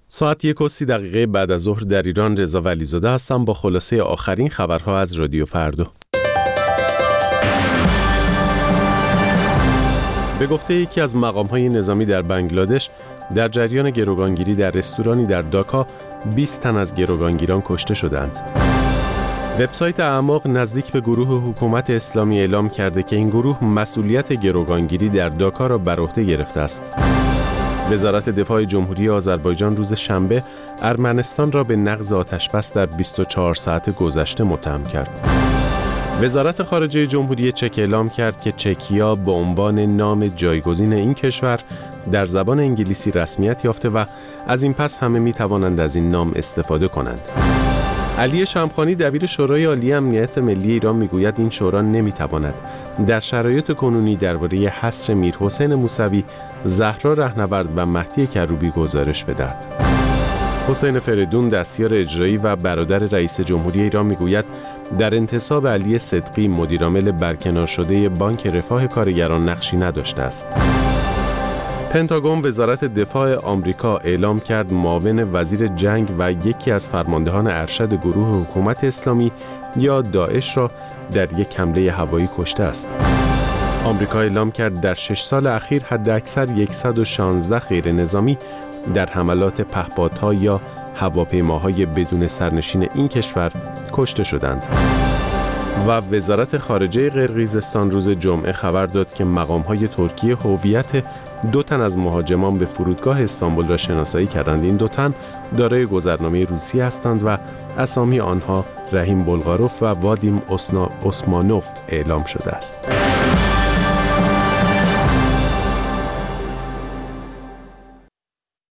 ساعت 1:30 بعد از ظهر در ایران. رضا ولیزاده هستم با خلاصه آخرین خبرها از رادیو فردا. به گفته یکی از مقام‌های نظامی در بنگلادش، در جریان گروگانگیری در رستورانی در داکا 20 تن از گروگانگیران کشته شدند. وبسایت اعماق نزدیک به گروه حکومت اسلامی اعلام کرده که این گروه مسئولیت گروگانگیری در داکا را بر عهده گرفته است. وزارت دفاع جمهوری آذربایجان روز شنبه ارمنستان را به نقض آتشبس در 24 ساعت گذشته متهم کرد. وزارت خارجه جمهوری چک اعلام کرد که چکیا به عنوان نام جایگزین این کشور در زبان انگلیسی رسمیت یافته و از این پس همه می توانند از این نام استفاده کنند. علی شمخانی دبیر شورای عالی امنیت ملی ایران میگوید این شورا نمیتواند در شرایط کنونی درباره حصر میرحسین موسوی، زهرا رهنورد و مهدی کروبی گزارش بدهد. حسین فریدون دستیار اجرایی و برادر رئیس جمهوری ایران میگوید در انتصاب علی صدقی مدیرعامل برکنار شده بانک رفاه کارگران نقشی نداشته است. پنتاگون وزارت دفاع آمریکا اعلام کرد معاون وزیر جنگ و یکی از فرماندهان ارشد گروه حکومت اسلامی یا داعش را در یک حمله هوایی کشته است. آمریکا اعلام کرد در 6 سال اخیر حداکثر 116 غیر نظامی در حملات پهپادها یا هواپیماهای بدون سرنشین این کشور کشته شدند. و وزارت خارجه قرقیزستان روز جمعه خبر داد که مقام‌های ترکیه هویت 2 تن از مهاجمان به فرودگاه استانبول را شناسایی کردند. این 2 تن دارای گذرنامه روسی هستند و اسامی آنها رحیم بلغاروف و وادیم اسمانوف اعلام شده است.